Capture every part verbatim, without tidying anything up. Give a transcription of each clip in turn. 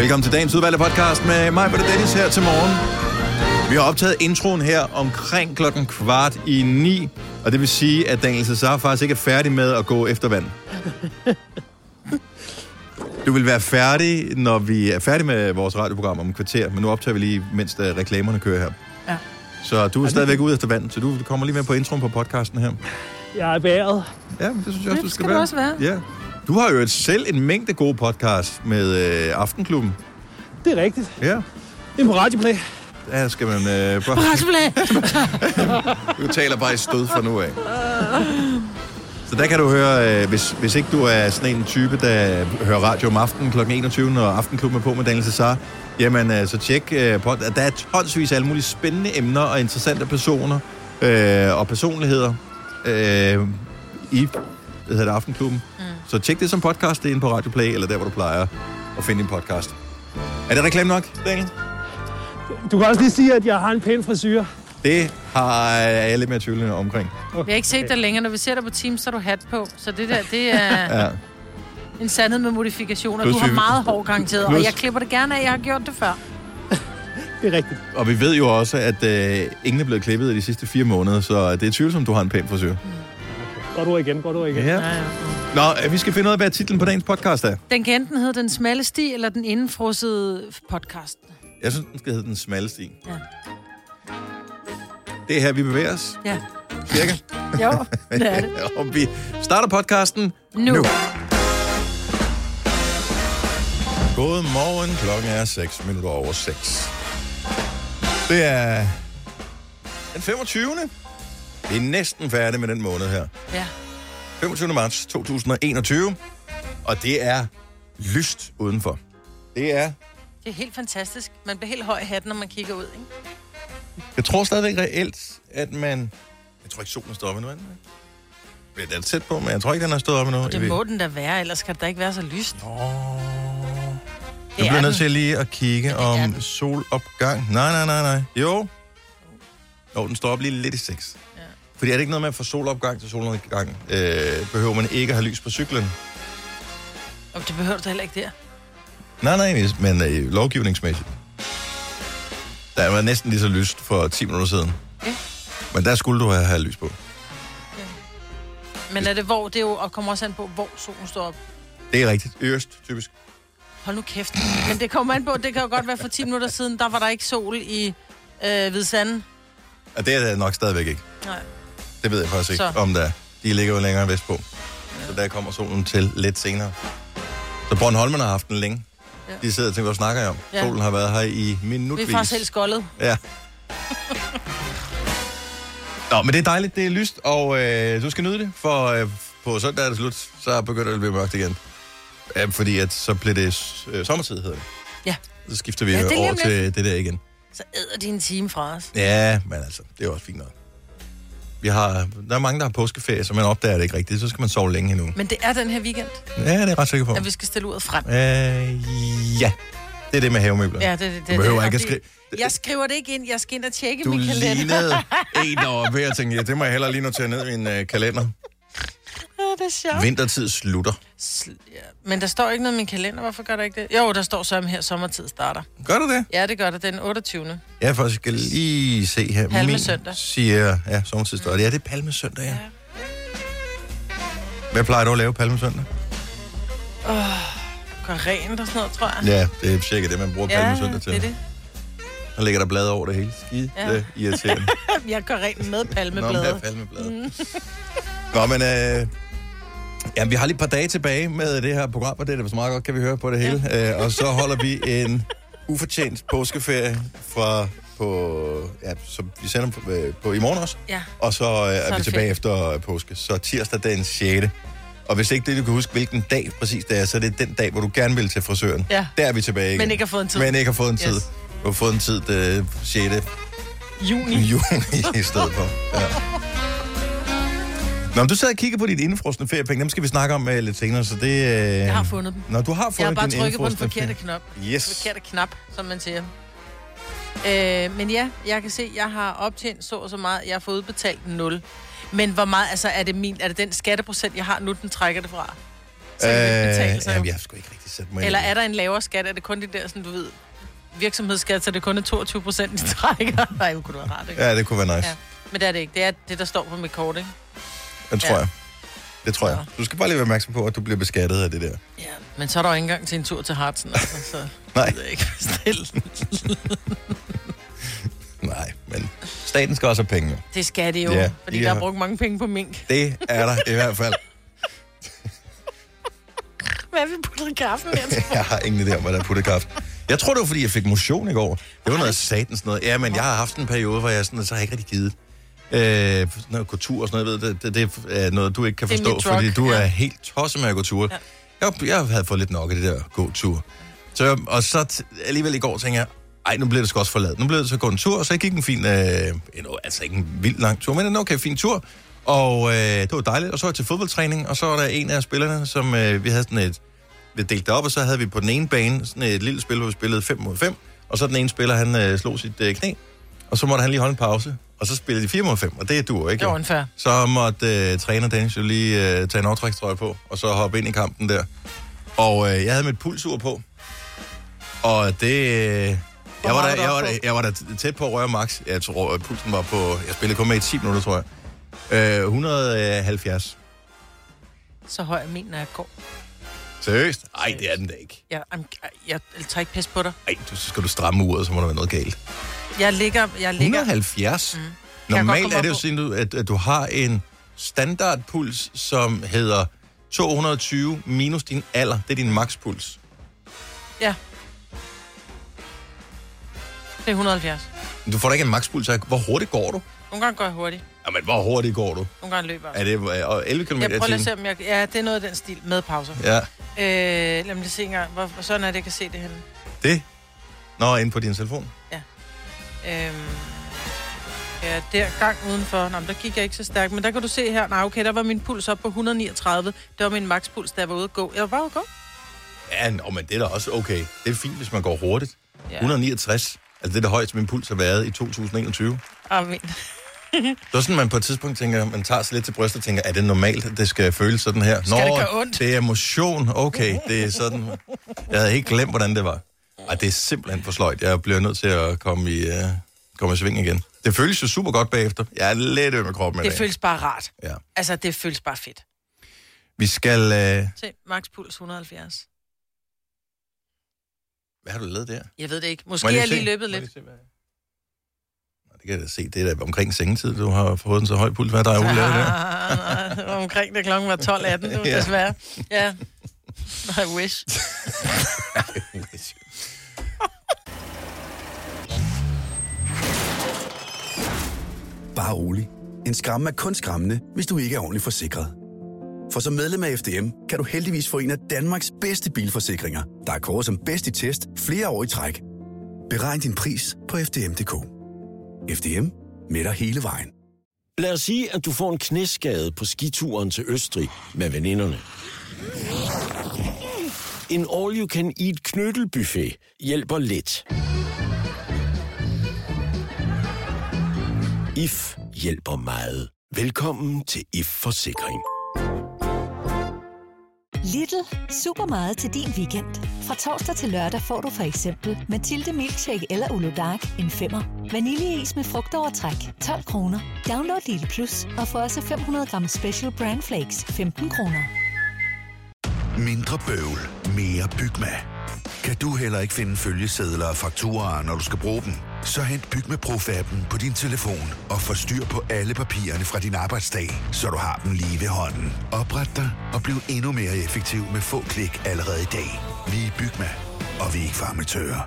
Velkommen til dagens udvalgte podcast med mig, Peter Dennis, her til morgen. Vi har optaget introen her omkring klokken kvart i ni, og det vil sige, at Daniel Cesar faktisk ikke er færdig med at gå efter vand. Du vil være færdig, når vi er færdige med vores radioprogram om et kvarter, men nu optager vi lige, mens der reklamerne kører her. Ja. Så du er stadigvæk ude efter vand, så du kommer lige med på introen på podcasten her. Jeg er bæret. Ja, det synes jeg også, det du skal, skal være. Du også være. Ja. Du har jo et selv en mængde gode podcast med øh, Aftenklubben. Det er rigtigt. Ja. Det er på Radioplay. Der skal man... Øh, bare... Radioplay! Du taler bare i stød fra nu af. Så der kan du høre, øh, hvis, hvis ikke du er sådan en type, der hører radio om aftenen klokken enogtyve, når Aftenklubben er på med Daniel Cesar, jamen øh, så tjek øh, på, at der er tonsvis af alle mulige spændende emner og interessante personer øh, og personligheder øh, i hvad hedder det, Aftenklubben. Mm. Så tjek det som podcast, det er inde på Radioplay, eller der, hvor du plejer at finde din podcast. Er det reklame nok, Daniel? Du kan også lige sige, at jeg har en pæn frisyr. Det har jeg lidt mere tvivlende omkring. Vi har ikke set dig længere. Når vi ser dig på Teams, så har du hat på. Så det der, det er ja. en sandhed med modifikationer. Plus, du har meget hår garanteret, plus, og jeg klipper det gerne af. Jeg har gjort det før. Det er rigtigt. Og vi ved jo også, at øh, ingen er blevet klippet i de sidste fire måneder, så det er tvivlsomt, du har en pæn frisyr. Mm. Godt ord igen, godt ord igen. Ja. Ja, ja. Nå, vi skal finde ud af, hvad titlen på dagens podcast er. Den kan enten hedde Den Smalle Sti, eller Den Indenfrosede Podcast. Jeg synes, den skal hedde Den Smalle Sti. Ja. Det er her, vi bevæger os. Ja. Cirka. Jo, det er det. Og vi starter podcasten nu. nu. Godmorgen, klokken er seks minutter over seks. Det er den femogtyvende Vi er næsten færdige med den måned her. Ja. femogtyvende marts to tusind og enogtyve Og det er lyst udenfor. Det er... Det er helt fantastisk. Man bliver helt høj i hatten, når man kigger ud, ikke? Jeg tror stadigvæk reelt, at man... Jeg tror ikke, solen står op endnu. Det er tæt på, men jeg tror ikke, den har stået op endnu. Det må den da være, ellers kan det da ikke være så lyst. Nå... Jeg bliver nødt til lige at kigge om solopgang. Nej, nej, nej, nej. Jo. Jo, den står op lige lidt i seks. Ja. Fordi er det ikke noget med at få solopgang til solopgang? Øh, behøver man ikke at have lys på cyklen? Og det behøver du heller ikke der. Nej, nej, men øh, lovgivningsmæssigt. Der var næsten lige så lyst for ti minutter siden. Ja. Men der skulle du have, have lys på. Ja. Men er det hvor, det er jo, og kommer også an på, hvor solen står op? Det er rigtigt. Øst, typisk. Hold nu kæft. Men det kommer an på, det kan jo godt være for ti minutter siden, der var der ikke sol i øh, Hvidsande. Og det er der nok stadigvæk ikke. Nej. Det ved jeg faktisk ikke, så. Om der. De ligger jo længere vestpå. Ja. Så der kommer solen til lidt senere. Så Bornholmerne har haft den længe. Ja. De sidder og tænker, hvad snakker jeg om? Ja. Solen har været her i minutvis. Vi er faktisk helt skoldet. Ja. Nå, men det er dejligt, det er lyst, og øh, du skal nyde det, for øh, på søndag er det slut, så begynder det at blive mørkt igen. Ja, fordi at så bliver det øh, sommertid, hedder det. Ja. Så skifter vi ja, over til det der igen. Så æder de en time fra os. Ja, men altså, det er også fint nok. Vi har, der er mange, der har påskeferie, så man opdager det ikke rigtigt. Så skal man sove længe endnu. Men det er den her weekend? Ja, det er jeg ret sikker på. At vi skal stille uret frem? Øh, ja. Det er det med havemøbler. Ja, det, det, det, du behøver det, ikke at skrive... Jeg skriver det ikke ind. Jeg skal ind og tjekke du min kalender. Du lignede en, der var ved at tænke, ja, det må jeg hellere lige notere ned i min uh, kalender. Ja, det er sjovt. Vintertid slutter. Sl- ja. Men der står ikke noget i min kalender. Hvorfor gør der ikke det? Jo, der står så om her, sommertid starter. Gør du det? Ja, det gør det. Den otteogtyvende Jeg faktisk skal lige se her. Palmesøndag. Min siger, ja, sommertid starter. Ja, det er palmesøndag, ja. ja. Hvad plejer du at lave palmesøndag? Åh, oh, gør rent og sådan noget, tror jeg. Ja, det er cirka det, man bruger ja, palmesøndag til. det er det. Så ligger der blade over det hele. Skide ja. Det irriterende. Jeg gør rent med palmeblade. Nå, med palmeblade. Mm. Nå, men øh, ja, vi har lige et par dage tilbage med det her program, og det er det så meget godt, kan vi høre på det hele. Ja. Øh, og så holder vi en ufortjent påskeferie fra på, ja, så vi sender på, på i morgen også. Ja. Og så, øh, så er, er vi tilbage ferie. Efter påske. Så tirsdag den sjette Og hvis ikke det, du kan huske, hvilken dag præcis det er, så er det den dag, hvor du gerne vil til frisøren. Ja. Der er vi tilbage igen. Men ikke har fået en tid. Men ikke har fået en tid. Yes. Du har fået en tid den sjette juni. Juni i stedet for. Ja. Nå, men du sad og kigger på dit indefrosne feriepenge. Dem skal vi snakke om uh, lidt senere, så det... Uh... Jeg har fundet dem. Nå, du har fundet din indefrosne. Jeg har bare trykket på den forkerte knap. Yes. Den forkerte knap, som man siger. Øh, men ja, jeg kan se, jeg har optjent så og så meget. Jeg har fået udbetalt nul. Men hvor meget, altså er det min, er det den skatteprocent, jeg har nu, den trækker det fra? Så kan det ikke betale sig. Jamen, jeg skal ikke rigtig sætte mig. Eller er der en lavere skat? Er det kun det der, sådan du ved, virksomhedsskat, så det kun er toogtyve procent i trækker? Nej, det kunne være rart, ikke? Ja, det kunne være nice. Ja. Men det er det ikke. Det er det, der står på mit kort, ikke? Det tror ja. jeg. Det tror så. jeg. Du skal bare lige være opmærksom på, at du bliver beskattet af det der. Ja, men så er der jo ikke engang til en tur til Hartsen, altså, så Nej. det er ikke bestille. Nej, men staten skal også have penge. Det skal det jo, ja, fordi de der har brugt mange penge på mink. Det er der i hvert fald. Hvad er vi puttet i kaffen her? Jeg har ingen idé om, hvad der er puttet i kaffe. Jeg tror, det var, fordi jeg fik motion i går. Det var noget satans noget. Ja, men jeg har haft en periode, hvor jeg sådan, så har jeg ikke rigtig givet. Øh, noget kultur og sådan noget, ved, det, det, det er noget, du ikke kan forstå, fordi du ja. er helt tosset med at gå tur. Ja. Jeg, jeg havde fået lidt nok af det der gå-tur. Så jeg, og så t- alligevel i går tænkte jeg, ej, nu bliver det sgu også forladt. Nu blev det så gå en tur, og så gik en fin, øh, altså ikke en vild lang tur, men en okay fin tur. Og øh, det var dejligt. Og så var jeg til fodboldtræning, og så var der en af spillerne, som øh, vi havde sådan et, vi delte det op, og så havde vi på den ene bane sådan et lille spil, hvor vi spillede fem mod fem, og så den ene spiller, han øh, slog sit øh, knæ, og så måtte han lige holde en pause, og så spillede de fire mod fem, og det er du ikke. Det var unfair. Så måtte øh, træner Dennis jo lige øh, tage en overtrækstrøje på, og så hoppe ind i kampen der. Og øh, jeg havde mit pulsur på, og det... Øh, jeg, var der, jeg, var der, jeg var der tæt på at røre max. Jeg tror, pulsen var på... Jeg spillede kun med i ti minutter, tror jeg. Øh, et hundrede og halvfjerds. Så høj er min, når jeg går. Seriøst? Ej, det er den da ikke. Jeg, jeg, jeg, jeg tager ikke pis på dig. Ej, så skal du stramme uret, så må der være noget galt. Jeg ligger... Jeg ligger... et hundrede og halvfjerds? Mm. Normalt er det jo sådan, at, at du har en standardpuls, som hedder to hundrede og tyve minus din alder. Det er din makspuls. Ja. Det er et hundrede og halvfjerds. Du får da ikke en makspuls. Hvor hurtigt går du? Nogle gange går jeg hurtigt. Jamen, hvor hurtigt går du? Nogle gange løber jeg. Er det og elleve kilometer i timen? Jeg prøver at se, om jeg... Ja, det er noget af den stil med pauser. Ja. Øh, lad mig lige se engang. Hvor, sådan er det, jeg kan se det henne. Det? Nå, inde på din telefon? Ja. Øhm, ja, der gang udenfor. Nå, der gik jeg ikke så stærkt. Men der kan du se her. Nej, okay, der var min puls op på et hundrede og niogtredive. Det var min makspuls, da jeg var ude at gå. Jeg var bare ude at gå. Ja, nå, men det er da også okay. Det er fint, hvis man går hurtigt. Ja. et hundrede og niogtres. Altså, det er det højeste, min puls har været i to tusind og enogtyve. Amen. Det er sådan, man på et tidspunkt tænker, man tager sig lidt til brystet og tænker, er det normalt, at det skal føles sådan her? Skal Nå, det gøre ondt? Det er motion. Okay, det er sådan. Jeg havde helt glemt, hvordan det var. Ej, det er simpelthen for sløjt. Jeg bliver nødt til at komme i, uh, komme i sving igen. Det føles jo super godt bagefter. Jeg er lidt øm med kroppen med det. Det føles bare rart. Ja. Altså, det føles bare fedt. Vi skal... Uh... Se, makspuls et hundrede og halvfjerds. Hvad har du lavet der? Jeg ved det ikke. Måske har jeg lige løbet lidt. Se, hvad... Nå, det kan jeg da se. Det er da omkring sengetid, du har fået en så høj puls. Hvad der er ude lavet der? Det var omkring, det klokken var tolv atten, nu, ja. Desværre. Ja. I wish. I wish. Bare rolig. En skræmme er kun skræmmende, hvis du ikke er ordentligt forsikret. For som medlem af F D M kan du heldigvis få en af Danmarks bedste bilforsikringer, der er kåret som bedst i test flere år i træk. Beregn din pris på f d m punktum d k. F D M med dig hele vejen. Lad os sige, at du får en knæskade på skituren til Østrig med veninderne. En all-you-can-eat knyttelbuffet hjælper lidt. I F hjælper meget. Velkommen til I F Forsikring. Lidl. Super meget til din weekend. Fra torsdag til lørdag får du for eksempel Mathilde Milkshake eller Ulo Dark en femmer. Vaniljeis med frugtovertræk tolv kroner. Download Lidl Plus og få også fem hundrede gram Special Brand Flakes femten kroner. Mindre bøvl, mere Bygma. Kan du heller ikke finde følgesedler og fakturer, når du skal bruge dem? Så hent Bygma Pro-appen på din telefon og få styr på alle papirerne fra din arbejdsdag, så du har dem lige ved hånden. Opret dig og bliv endnu mere effektiv med få klik allerede i dag. Vi er Bygma, og vi er ikke farmatører.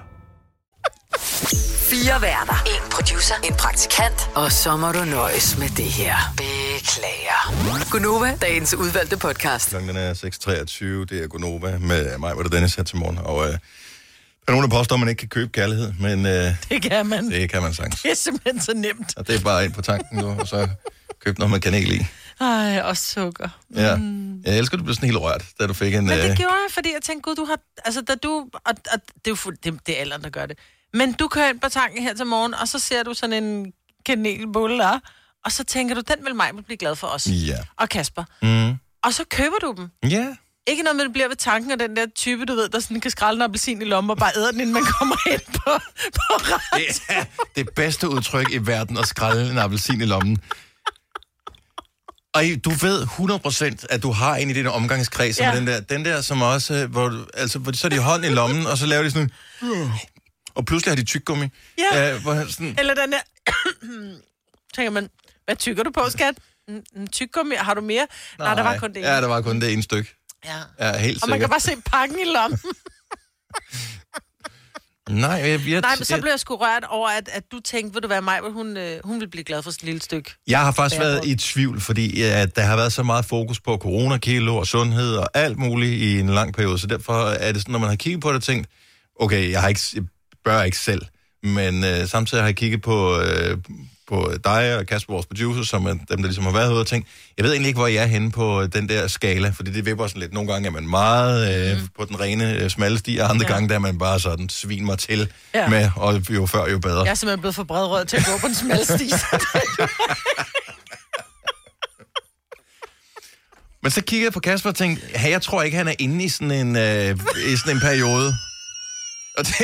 Fire værter. En producer. En praktikant. Og så må du nøjes med det her. Beklager. Gunova, dagens udvalgte podcast. Klokken er seks treogtyve. Det er Gunova med mig, hvor det Dennis her til morgen. Og øh, der er nogen, der påstår, at man ikke kan købe kærlighed, men øh, det kan man. Det kan man sagtens. Det er simpelthen så nemt. Og det er bare ind på tanken nu, og så køb noget med kanel i. Ej, og sukker. Mm. Ja. Jeg elsker, at du blev sådan helt rørt, da du fik en... Men det øh... gjorde jeg, fordi jeg tænkte, gud, du har... Altså, da du... Og, og det er jo det, det er alderen, der gør det. Men du kører ind på tanken her til morgen, og så ser du sådan en kanelbulle der, og så tænker du, den vil mig blive glad for os. Ja. Og Kasper. Mm. Og så køber du dem. Ja. Ikke noget med, det bliver ved tanken af den der type, du ved, der sådan kan skrælle en appelsin i lommen og bare æder den, inden man kommer ind på, på ret. Det er det bedste udtryk i verden, at skrælle en appelsin i lommen. Og du ved hundrede procent, at du har en i din omgangskreds, ja. den der, den der, som også, hvor, du, altså, hvor de så har de hånden i lommen, og så laver de sådan en, og pludselig har de tyggegummi. Ja, øh, hvor sådan, eller den der, tænker man, hvad tykker du på, skat? En tyggegummi, har du mere? Nej, Nej, der var kun det ene. Ja, der var kun det ene stykke. Ja. Ja, helt og man kan bare se pakken i lommen. Nej, jeg, jeg, Nej, men så blev jeg sgu rørt over, at, at du tænkte, ved du hvad, Maj, hun, øh, hun vil blive glad for sådan et lille stykke. Jeg har faktisk været i tvivl, fordi ja, der har været så meget fokus på coronakilo og sundhed og alt muligt i en lang periode, så derfor er det sådan, når man har kigget på det og tænkt, okay, jeg, har ikke, jeg bør ikke selv, men øh, samtidig har jeg kigget på, øh, på dig og Kasper, vores producer, som er dem, der ligesom har været ude og tænkt, jeg ved egentlig ikke, hvor jeg er henne på den der skala, fordi det vipper sådan lidt. Nogle gange er man meget øh, mm. på den rene, øh, smalle sti, og andre ja. gange der er man bare sådan, svin mig til ja. med, og jo før, jo bedre. Jeg er simpelthen blevet for bredrød til at gå på den smalle sti. Men så kiggede jeg på Kasper og tænkte, hey, jeg tror ikke, han er inde i sådan en, øh, i sådan en periode. Og det...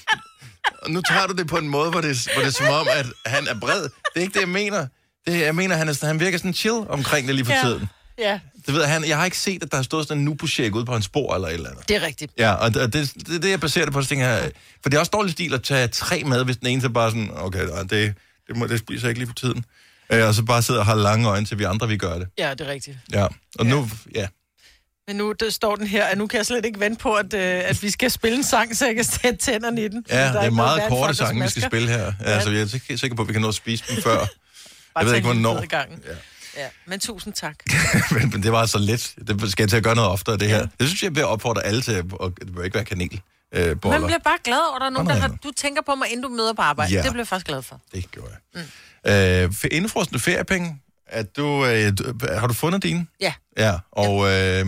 Og nu tager du det på en måde, hvor det, hvor det er som om, at han er bred. Det er ikke det, jeg mener. Det, jeg mener, han, er, han virker sådan chill omkring det lige for ja. tiden. Ja. Det ved han, jeg har ikke set, at der har stået sådan en nubu-shake ude på hans spor eller et eller andet. Det er rigtigt. Ja, og det er det, det, det, jeg baserer det på. Så tænker jeg, for det er også dårlig stil at tage tre med, hvis den ene så bare sådan, okay, det, det, må, det spiser jeg ikke lige for tiden. Og så bare sidder og har lange øjne til vi andre, vi gør det. Ja, det er rigtigt. Ja, og ja. nu, ja. Men nu der står den her, at nu kan jeg slet ikke vente på, at, øh, at vi skal spille en sang, så jeg kan sætte tænderne i den. Ja, det er, er meget korte sange, vi skal spille her. Ja. Altså, jeg er ikke sikker på, at vi kan nå at spise dem før. Jeg ved ikke, hvornår. Ja. Ja, men tusind tak. men, men det var så let. Det skal jeg til at gøre noget oftere, det her. Ja. Det synes jeg, jeg vil opfordre alle til, og det bør ikke være kanel. Øh, Man bliver bare glad over, at der er nogen, der har, du tænker på mig, inden du møder på arbejde. Ja. Det bliver jeg faktisk glad for. Det gjorde jeg. Mm. Øh, indefrostende feriepenge, at du, øh, har du fundet dine? Ja. Ja, og... Øh,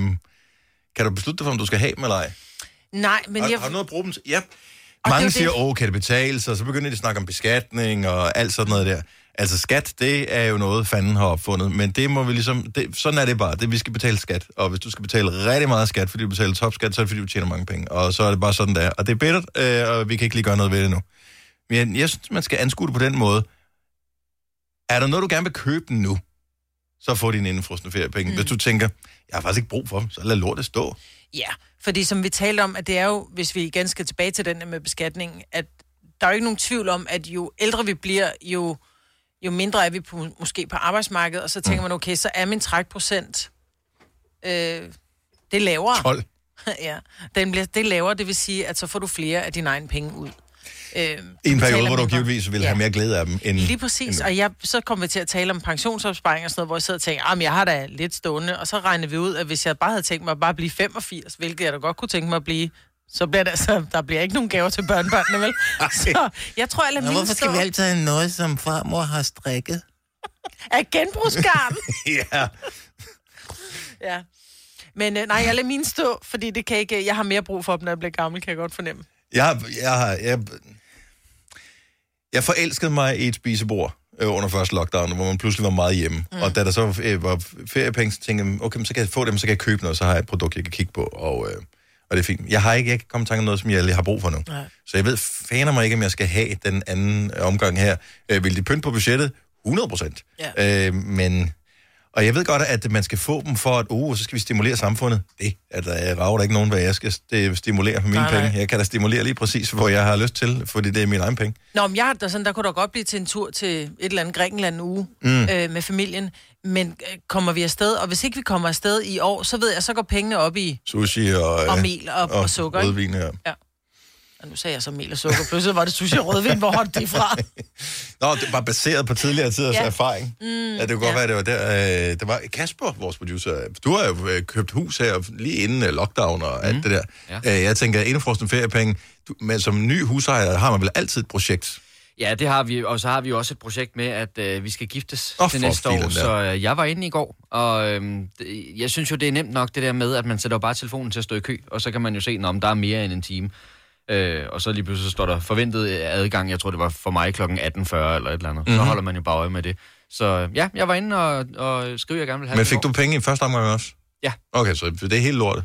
kan du beslutte dig for, om du skal have dem eller ej? Nej, men har, jeg... Har du noget at bruge dem til? Ja. Mange det siger, åh, kan det betale sig? Så begynder de at snakke om beskatning og alt sådan noget der. Altså skat, det er jo noget, fanden har opfundet. Men det må vi ligesom... Det, sådan er det bare. Det, vi skal betale skat. Og hvis du skal betale rigtig meget skat, fordi du betaler topskat, så er det fordi, du tjener mange penge. Og så er det bare sådan, der. Og det er bittert, øh, og vi kan ikke lige gøre noget ved det nu. Men jeg synes, man skal anskue det på den måde. Er der noget, du gerne vil købe nu? Så får dine indefrostende feriepenge. Mm. Hvis du tænker, jeg har faktisk ikke brug for dem, så lad lortet stå. Ja, fordi som vi talte om, at det er jo, hvis vi igen skal tilbage til den med beskatningen, at der er jo ikke nogen tvivl om, at jo ældre vi bliver, jo, jo mindre er vi på, måske på arbejdsmarkedet, og så tænker mm. man, okay, så er min trækprocent, øh, det er lavere. tolv. Ja, den bliver, det er lavere, det vil sige, at så får du flere af dine egne penge ud. Øh, I en periode, hvor du givetvis ville ja. have mere glæde af dem. End, Lige præcis, end... og jeg, så kom vi til at tale om pensionsopsparing og sådan noget, hvor jeg sidder og tænker, at jeg har da lidt stående, og så regnede vi ud, at hvis jeg bare havde tænkt mig at bare blive femogfirs, hvilket jeg da godt kunne tænke mig at blive, så bliver der, så der bliver ikke nogen gaver til børnebørnene, vel? Så jeg tror, jeg lader mine Hvorfor skal stå... vi altid have noget, som farmor har strikket? Af genbrugsgarn. Ja. Ja. Men øh, nej, jeg lader mine stå, fordi det kan ikke, jeg har mere brug for dem, når jeg bliver gammel, kan jeg godt fornemme. Jeg har... Jeg, har, jeg, jeg forelskede mig i et spisebord øh, under første lockdown, hvor man pludselig var meget hjemme. Mm. Og da der så øh, var feriepenge, så tænkte jeg, okay, så kan jeg få dem, så kan jeg købe noget, så har jeg et produkt, jeg kan kigge på, og, øh, og det er fint. Jeg har ikke, jeg kan komme i tanke om noget, som jeg har brug for nu. Nej. Så jeg ved faner mig ikke, om jeg skal have den anden omgang her. Øh, vil de pynte på budgettet? hundrede procent. Ja. Øh, men... Og jeg ved godt, at man skal få dem for, at uh, så skal vi stimulere samfundet. Det at der rager der ikke nogen, hvad jeg skal stimulere for mine nej, penge. Nej. Jeg kan da stimulere lige præcis, hvor jeg har lyst til, fordi det er mine egne penge. Nå, men jeg, der, sådan, der kunne da godt blive til en tur til et eller andet Grækenland en uge mm. øh, med familien. Men øh, kommer vi afsted, og hvis ikke vi kommer afsted i år, så ved jeg, så går pengene op i... Sushi og... Og mel og, og, og sukker. Og rødvin, ja. Ja. Og nu sagde jeg så mel og sukker. Pludselig var det sushi og rødvin. Hvor holdt de fra? Nå, det var baseret på tidligere tiders ja. erfaring. Mm, ja, det kunne godt ja. være, det var der. Øh, det var Kasper, vores producer. Du har jo øh, købt hus her lige inden øh, lockdown og mm. alt det der. Ja. Øh, jeg tænker, indefrostende feriepenge. Du, men som ny husejer har man vel altid et projekt? Ja, det har vi. Og så har vi også et projekt med, at øh, vi skal giftes oh, til næste år. Så øh, jeg var inde i går, og øh, jeg synes jo, det er nemt nok det der med, at man sætter bare telefonen til at stå i kø, og så kan man jo se, om der er mere end en time. Øh, og så lige pludselig så står der forventet adgang, jeg tror det var for mig klokken atten fyrre eller et eller andet. Mm-hmm. Så holder man jo bare øje med det. Så ja, jeg var inde og, og skrev, jeg gerne vil have. Men fik du penge i første omgang også? Ja. Okay, så det er helt lortet?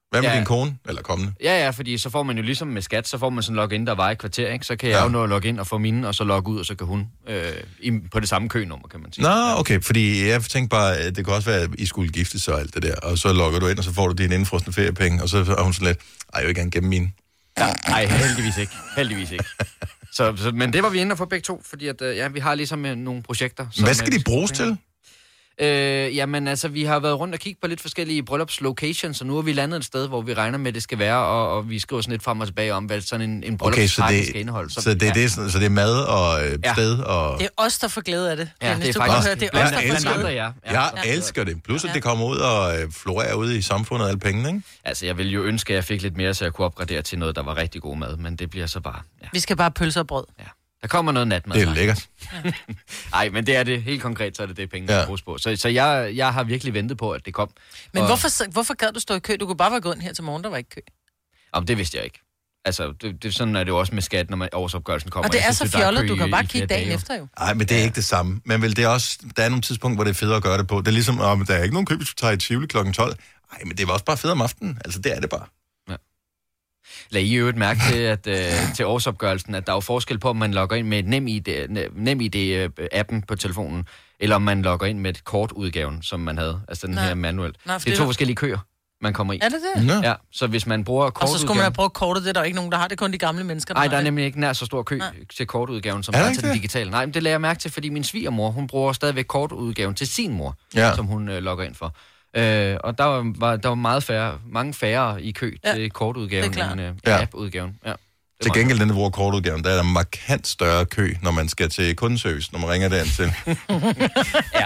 Hvad med ja. din kone? Eller kommende? Ja, ja, fordi så får man jo ligesom med skat, så får man sådan en login, der var i kvarter, ikke? Så kan jeg ja. jo nå at logge ind og få mine, og så logge ud, og så kan hun øh, i, på det samme kønummer, kan man sige. Nå, okay, fordi jeg tænkte bare, at det kan også være, at I skulle giftes og alt det der, og så logger du ind, og så får du dine indfrosne feriepenge, og så er hun sådan lidt, ej, jeg vil gerne gemme mine. Ja, nej, heldigvis ikke. Heldigvis ikke. Så, så, men det var vi inde for begge to, fordi at, ja, vi har ligesom øh, nogle projekter. Som, Hvad skal de bruges til? Øh, jamen altså, vi har været rundt og kigge på lidt forskellige bryllupslocations, så nu er vi landet et sted, hvor vi regner med, at det skal være, og, og vi skriver sådan lidt frem og tilbage om, hvad sådan en, en bryllupspakke okay, skal indeholde. Så, så, det, ja. det er, så det er mad og øh, ja. sted og... Det er os, der får glæde af det. Ja, Dennis, det er du faktisk... høre, det er os, der får glæde af det. Jeg ja. elsker det. Plus, at ja. det kommer ud og øh, florerer ude i samfundet alle pengene, ikke? Altså, jeg ville jo ønske, at jeg fik lidt mere, så jeg kunne opgradere til noget, der var rigtig god mad, men det bliver så bare... Ja. Vi skal bare pølse og brød. Ja. Der kommer noget natmad. Det er lækkert. Nej, men det er det. Helt konkret, så er det det, pengene ja. bruges på. Så, så jeg, jeg har virkelig ventet på, at det kom. Men og... hvorfor, hvorfor gad du stå i kø? Du kunne bare være gået ind her til morgen, der var ikke kø. Jamen, det vidste jeg ikke. Altså, det, det, sådan er det jo også med skat, når man, årsopgørelsen kommer. Og det er synes, så fjollet, du kan i, bare i kigge dagen dage. efter jo. Nej, men det er ja. ikke det samme. Men vel, det er også, der er nogle tidspunkter, hvor det er federe at gøre det på. Det er ligesom, om der er ikke nogen køb, hvis du tager i Tivoli klokken tolv. Nej, men det var også bare fedt om aftenen. Altså, det er det bare. Lad I øvrigt mærke til, at øh, til årsopgørelsen, at der er jo forskel på, om man logger ind med et NemID-appen på telefonen, eller om man logger ind med et kortudgaven, som man havde, altså den Nej. her manuelt. Nej, det er to forskellige køer, man kommer i. Er det det? Ja. Ja, så hvis man bruger kortudgaven... Og så skulle man have brugt kortet, det er der ikke nogen, der har det, kun de gamle mennesker, der Nej, der er det. nemlig ikke nær så stor kø Nej. til kortudgaven, som er der der er til den digitale. Nej, men det lader jeg mærke til, fordi min svigermor, hun bruger stadigvæk kortudgaven til sin mor, ja. som hun øh, logger ind for. Øh, og der var, var, der var meget færre, mange færre i kø ja, til kortudgaven end øh, ja. app-udgaven. Ja, til gengæld, den der bruger kortudgaven, der er der markant større kø, når man skal til kundeservice, når man ringer derind til. ja.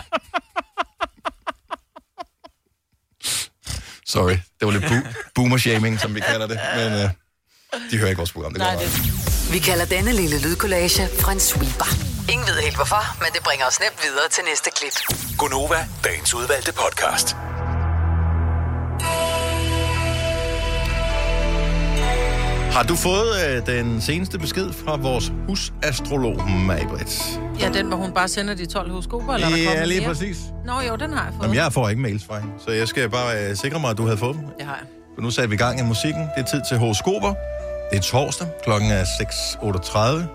Sorry, det var lidt bo- boomer-shaming, som vi kalder det, men øh, de hører ikke vores program. Det Nej, det... Vi kalder denne lille lydkollage en sweeper. Ingen ved helt hvorfor, men det bringer os nemt videre til næste klip. Gonova, dagens udvalgte podcast. Har du fået øh, den seneste besked fra vores husastrolog, Maj-Brit? Ja, den, hvor hun bare sender de tolv horoskoper, eller der kommer Ja, lige mere? præcis. Nå jo, den har jeg fået. Jamen, jeg får ikke mails fra hende, så jeg skal bare øh, sikre mig, at du havde fået dem. Det har jeg. For nu satte vi i gang i musikken. Det er tid til horoskoper. Det er torsdag. Klokken er seks otteogtredive.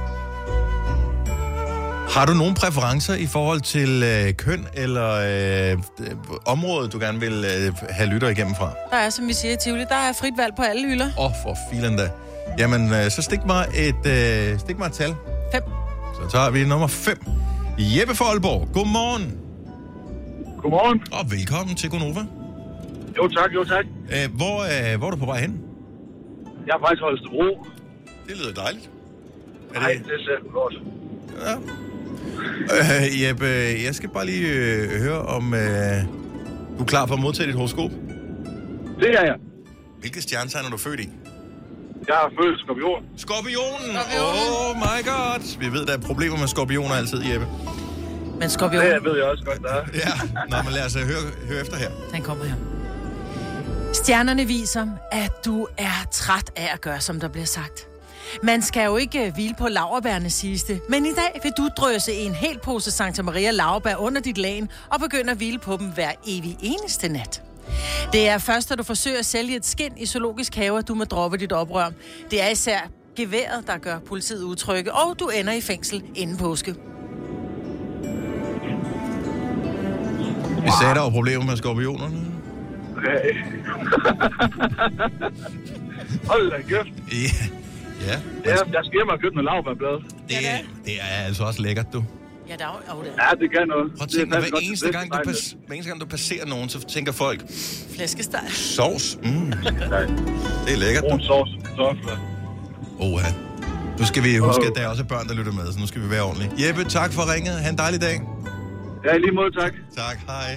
Har du nogle præferencer i forhold til øh, køn eller øh, område, du gerne vil øh, have lytter igennem fra? Der er, som vi siger i Tivoli, der er frit valg på alle hylder. Åh, oh, for filen da. Jamen, øh, så stik mig et, øh, stik mig et tal. Fem. Så tager vi nummer fem. Jeppe fra Aalborg, godmorgen. Godmorgen. Og velkommen til Gonova. Jo tak, jo tak. Æh, hvor, øh, hvor er du på vej hen? Jeg er faktisk Holstebro. Det lyder dejligt. Er Nej, det... det er selv godt. Ja. Øh, Jeppe, jeg skal bare lige øh, høre, om øh, du er klar for at modtage dit horoskop? Det er jeg. Hvilke stjernetegn er du født i? Jeg er født skorpion. Skorpionen! Oh my god! Vi ved, der er problemer med skorpioner altid, Jeppe. Men skorpion... Det ved jeg også godt, der er. Ja, nå, men lad os høre, høre efter her. Den kommer her. Stjernerne viser, at du er træt af at gøre, som der bliver sagt. Man skal jo ikke hvile på laurbærne, siges det. Men i dag vil du drøse en hel pose Santa Maria laurbær under dit lagen og begynde at hvile på dem hver evig eneste nat. Det er først, da du forsøger at sælge et skind i zoologisk have, at du må droppe dit oprør. Det er især geværet, der gør politiet utrygge, og du ender i fængsel inden påske. Vi sagde, der var problemer med skorpionerne. Hold da kæft. Ja. Ja, ja, der sker mig at købe noget laurbærblad. Det, det er altså også lækkert, du. Ja, der er jo det. Ja, det kan noget. Prøv at tænke, hver eneste, gang, du pas, hver eneste gang du passerer nogen, så tænker folk... Flæskesteg. Sovs. Mm. Det er lækkert, du. Brun sovs. Sovs. Oha. Nu skal vi huske, at der er også børn, der lytter med, så nu skal vi være ordentlige. Jeppe, tak for ringet. Ha' en dejlig dag. Ja, lige måde, tak. Tak, hej.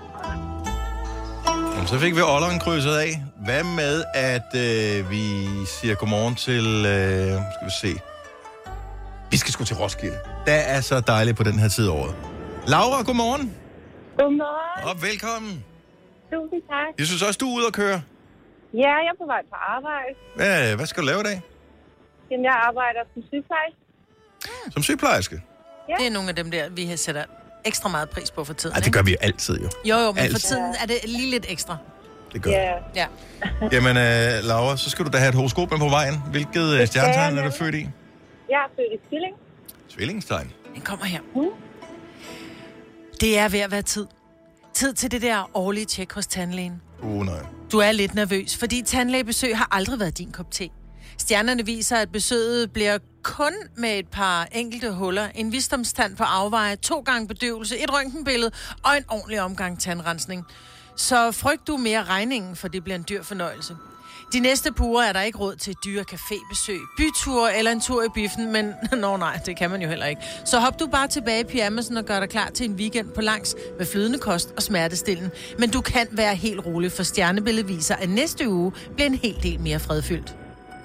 Jamen, så fik vi Olleren krydset af. Hvad med, at øh, vi siger godmorgen til... Øh, skal vi se... Vi skal sgu til Roskilde. Det er så dejligt på den her tid af året. Laura, godmorgen. Godmorgen. Og velkommen. Tusind tak. Jeg synes også, du er ude at køre. Ja, jeg er på vej på arbejde. Hvad, hvad skal du lave i dag? Jamen, jeg arbejder som sygeplejerske. Som sygeplejerske? Ja. Det er nogle af dem der, vi sætter ekstra meget pris på for tiden. Ej, det gør vi altid jo. Jo, jo, men altid. for tiden er det lige lidt ekstra. Det gør Ja. Ja. Jamen, uh, Laura, så skal du da have et horoskop med på vejen. Hvilket uh, stjernetegn er du født i? Jeg er født i tvilling. Tvillingstegn. Den kommer her. Mm. Det er ved at være tid. Tid til det der årlige tjek hos tandlægen. Uh, nej. Du er lidt nervøs, fordi tandlægebesøg har aldrig været din kop te. Stjernerne viser, at besøget bliver kun med et par enkelte huller, en visdomstand på afveje, to gange bedøvelse, et røntgenbillede og en ordentlig omgang tandrensning. Så frygt du mere regningen, for det bliver en dyr fornøjelse. De næste par uger er der ikke råd til dyre cafébesøg, byture eller en tur i biffen, men nå nej, det kan man jo heller ikke. Så hop du bare tilbage i pyjamasen og gør dig klar til en weekend på langs med flydende kost og smertestillen. Men du kan være helt rolig, for stjernebilledet viser, at næste uge bliver en hel del mere fredfyldt.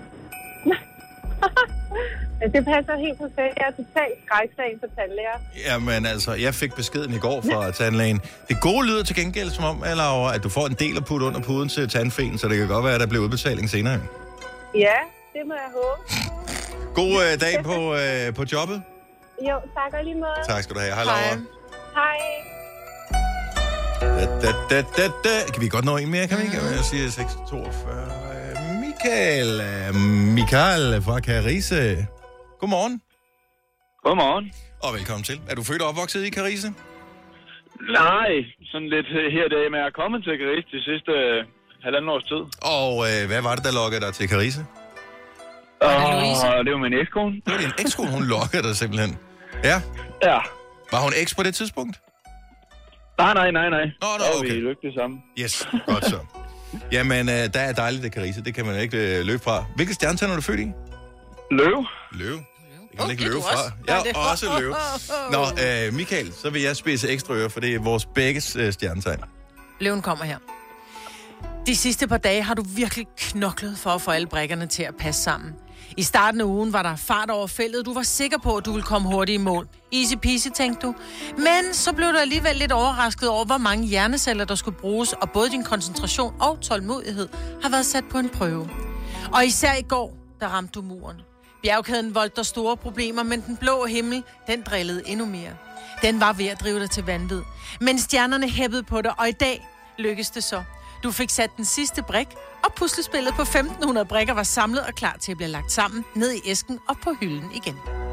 Det passer helt perfekt. Jeg er totalt skrækslagen for tandlæger. Jamen altså, jeg fik beskeden i går fra tandlægen. Det gode lyder til gengæld som om, Laura, at du får en del at putte under puden til tandfen, så det kan godt være, at der bliver udbetaling senere. Ja, det må jeg håbe. God øh, dag på, øh, på jobbet. Jo, tak og lige måde. Tak skal du have. Hej, Laura. Hej. Da, da, da, da, da. Kan vi godt nå en mere, kan vi ikke? Jeg siger seks toogfyrre. Michael. Uh, Michael fra Karise. Godmorgen. Godmorgen. Og velkommen til. Er du født og opvokset i Karise? Nej, sådan lidt her dag med at komme til Karise de sidste uh, halvanden års tid. Og uh, hvad var det, der lokkede dig til Karise? Og det var min ekskone. Det var din ekskone, hun lokkede dig simpelthen. Ja? Ja. Var hun eks på det tidspunkt? Nej, nej, nej, nej. Nå, nå, okay. Vi er lykkelige sammen. Yes, godt så. Jamen, uh, der er dejligt det Karise. Det kan man ikke uh, løbe fra. Hvilket stjernetegn er du født i? Løve. Løve. Det kan man ikke løbe fra. Jeg er også løve. Nå, uh, Michael, så vil jeg spidse ekstra øre, for det er vores begges uh, stjernetegn. Løven kommer her. De sidste par dage har du virkelig knoklet for at få alle brækkerne til at passe sammen. I starten af ugen var der fart over feltet. Du var sikker på, at du ville komme hurtigt i mål. Easy peasy, tænkte du. Men så blev du alligevel lidt overrasket over, hvor mange hjerneceller, der skulle bruges, og både din koncentration og tålmodighed har været sat på en prøve. Og især i går, der ramte du muren. Bjergkæden voldte dig store problemer, men den blå himmel, den drillede endnu mere. Den var ved at drive dig til vanvid. Men stjernerne hæppede på dig, og i dag lykkedes det så. Du fik sat den sidste brik, og puslespillet på femten hundrede brikker var samlet og klar til at blive lagt sammen ned i æsken og på hylden igen.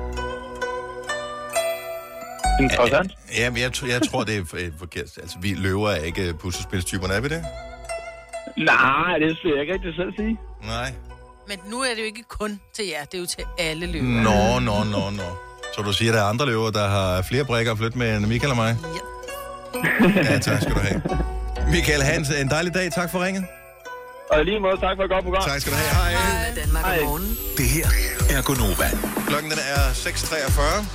Interessant. Ja, men jeg, jeg tror, det er forkert. Altså, vi løver er ikke puslespilstyperne, er vi det? Nej, det skal jeg ikke rigtig selv sige. Nej. Men nu er det jo ikke kun til jer, det er jo til alle løver. Nå, nå, nå, nå. Så du siger, at der er andre løver, der har flere brikker at flytte med end Michael og mig? Ja. Ja, tak skal du have. Michael Hans, en dejlig dag. Tak for ringet. Og lige måde, tak for et godt program. Tak skal du have. Hej. Hej. Danmark Hej. om morgenen. Det her er Gonova. Klokken den er seks treogfyrre.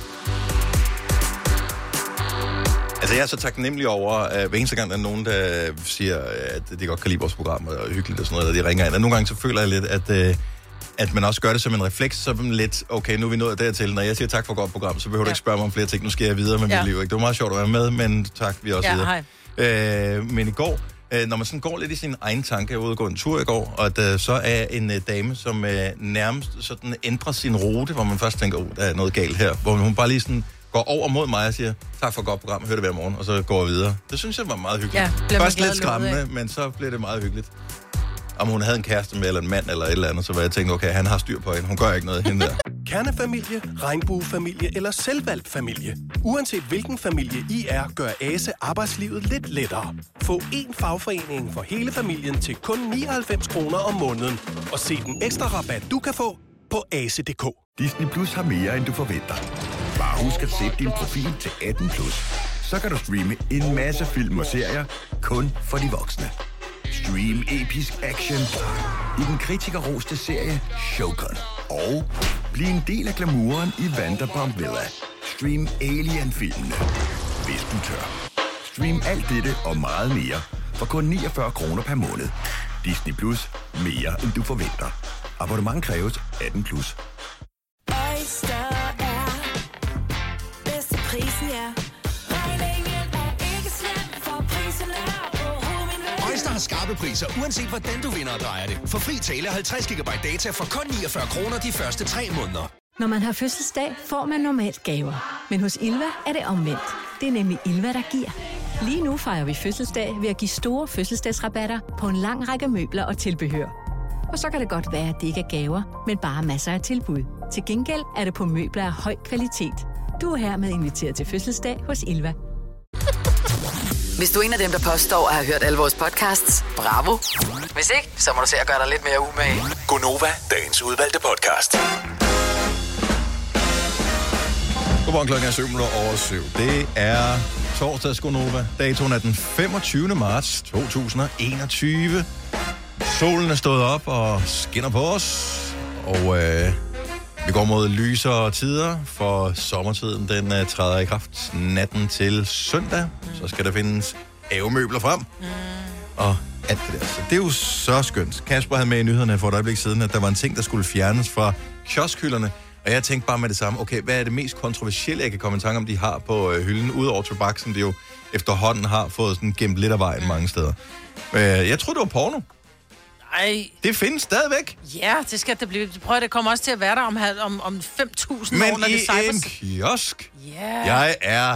Altså, jeg er så taknemmelig over, at hver eneste gang, der er nogen, der siger, at de godt kan lide vores program, og er hyggeligt og sådan noget, og de ringer ind. Og nogle gange så føler jeg lidt, at, at man også gør det som en refleks, så er man lidt, okay, nu er vi nået dertil. Når jeg siger tak for et godt program, så behøver du ja. ikke spørge mig om flere ting. Nu skal jeg videre med ja. mit liv. Ikke? Det var meget sjovt at være med, men tak, vi er også ja, videre. Hej. Øh, men i går, øh, når man sådan går lidt i sin egen tanke, jeg var ude og gå en tur i går, og der så er en øh, dame, som øh, nærmest sådan ændrer sin rute, hvor man først tænker, oh, der er noget galt her, hvor hun bare lige sådan går over mod mig og siger, tak for et godt program, hør det hver morgen, og så går jeg videre. Det synes jeg var meget hyggeligt. Ja, først lidt skræmmende, men så blev det meget hyggeligt. Om hun havde en kæreste med, eller en mand, eller et eller andet, så var jeg tænkt, okay, han har styr på hende, hun gør ikke noget hende der. Kernefamilie, regnbuefamilie eller selvvalgt familie. Uanset hvilken familie I er, gør Ase arbejdslivet lidt lettere. Få én fagforening for hele familien til kun nioghalvfems kroner om måneden. Og se den ekstra rabat, du kan få på ase punktum d k. Disney Plus har mere, end du forventer. Bare husk at sætte din profil til atten plus. Så kan du streame en masse film og serier kun for de voksne. Stream episk action i den kritikerroste serie Shogun. Og bliv en del af glamouren i Vanderpump Villa. Stream Alien-filmene, hvis du tør. Stream alt dette og meget mere for kun niogfyrre kroner per måned. Disney Plus. Mere end du forventer. Abonnement kræves atten plus. Oyster har skarpe priser, uanset hvordan du vinder og drejer det. For fri tale halvtreds gigabyte data for kun niogfyrre kroner de første tre måneder. Når man har fødselsdag, får man normalt gaver. Men hos Ilva er det omvendt. Det er nemlig Ilva, der giver. Lige nu fejrer vi fødselsdag ved at give store fødselsdagsrabatter på en lang række møbler og tilbehør. Og så kan det godt være, at det ikke er gaver, men bare masser af tilbud. Til gengæld er det på møbler af høj kvalitet. Du er hermed inviteret til fødselsdag hos Ilva. Hvis du er en af dem, der påstår at have hørt alle vores podcasts, bravo. Hvis ikke, så må du se at gøre dig lidt mere umage. Gonova, dagens udvalgte podcast. Godmorgen, klokken er syv over syv. Det er torsdags Gonova. Datoen er den femogtyvende marts to tusind og enogtyve. Solen er stået op og skinner på os. Og øh, vi går mod lysere tider, for sommertiden den uh, træder i kraft natten til søndag. Så skal der findes havemøbler frem. Mm. Og alt det der. Så det er jo så skønt. Kasper havde med i nyhederne for et øjeblik siden, at der var en ting, der skulle fjernes fra kioskhylderne. Og jeg tænkte bare med det samme, okay, hvad er det mest kontroversielle, jeg kan komme i tanke om, de har på øh, hylden, udover tobak, som de jo efterhånden har fået sådan gemt lidt af vejen mange steder. Øh, jeg tror det var porno. Nej. Det findes stadigvæk. Ja, det skal det blive. Prøv at det kommer også til at være der om, om, om fem tusind år, når det Men i en kiosk. Yeah. Jeg er